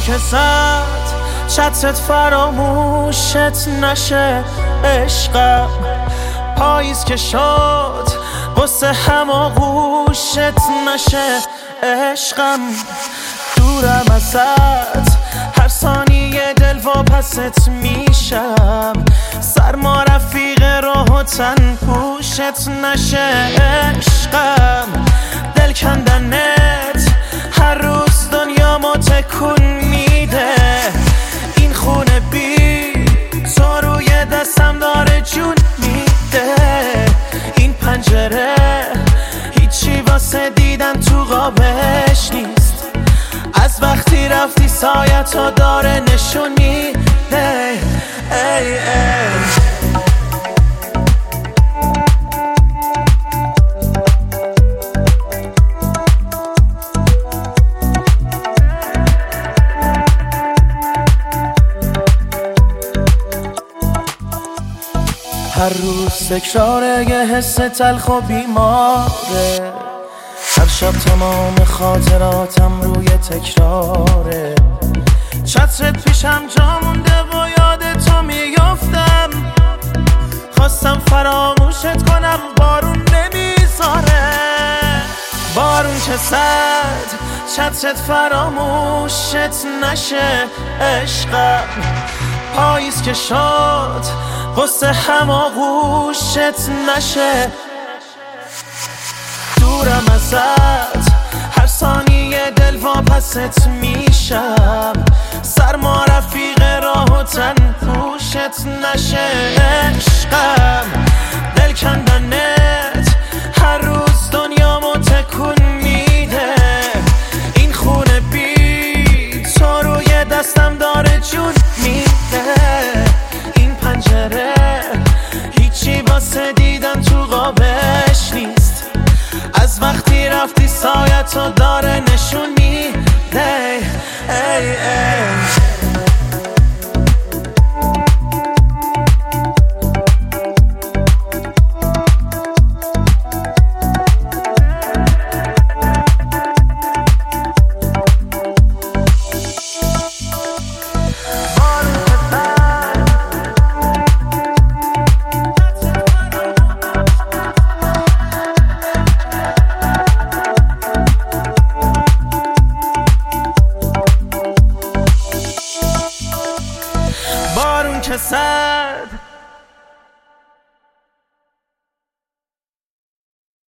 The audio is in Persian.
که زد چترت فراموشت نشه عشقم، پاییز که شد قصه هم آغوشت نشه عشقم. دورم ازت هر ثانیه دل واپست میشم، سرما رفیق راه و تن پوشت نشه عشقم. دل کندنت هر روز دنیا ما تکون میده، این خونه بی تو روی دستم داره جون میده. این پنجره هیچی واسه دیدن تو قابش نیست، از وقتی رفتی سایتو داره نشون میده. ای ای هر روز تکراره یه حس تلخ و بیماره، هر شب تمام خاطراتم روی تکراره. چترت پیشم جا مونده و یاد تو میافتم، خواستم فراموشت کنم بارون نمیذاره. بارون که زد چترت فراموشت نشه عشقم، پاییز که شد قصه هم آغوشت نشه. دورم ازت هر ثانیه دل واپست میشم، سرما رفیق راه و تن پوشت نشه